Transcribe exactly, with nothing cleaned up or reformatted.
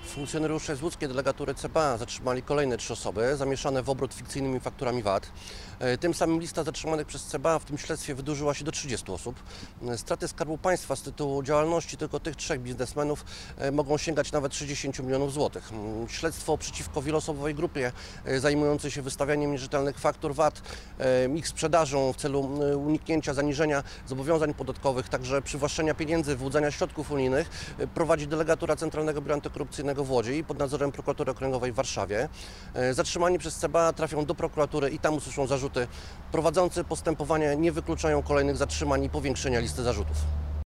Funkcjonariusze z łódzkiej delegatury C B A zatrzymali kolejne trzy osoby zamieszane w obrót fikcyjnymi fakturami V A T. Tym samym lista zatrzymanych przez C B A w tym śledztwie wydłużyła się do trzydziestu osób. Straty Skarbu Państwa z tytułu działalności tylko tych trzech biznesmenów mogą sięgać nawet sześćdziesięciu milionów złotych. Śledztwo przeciwko wieloosobowej grupie zajmującej się wystawianiem nierzetelnych faktur V A T, ich sprzedażą w celu uniknięcia zaniżenia zobowiązań podatkowych, także przywłaszczenia pieniędzy, wyłudzania środków unijnych prowadzi delegatura Centralnego Biura Antykorupcyjnego w Łodzi pod nadzorem Prokuratury Okręgowej w Warszawie. Zatrzymani przez C B A trafią do prokuratury i tam usłyszą zarzuty. Prowadzący postępowanie nie wykluczają kolejnych zatrzymań i powiększenia listy zarzutów.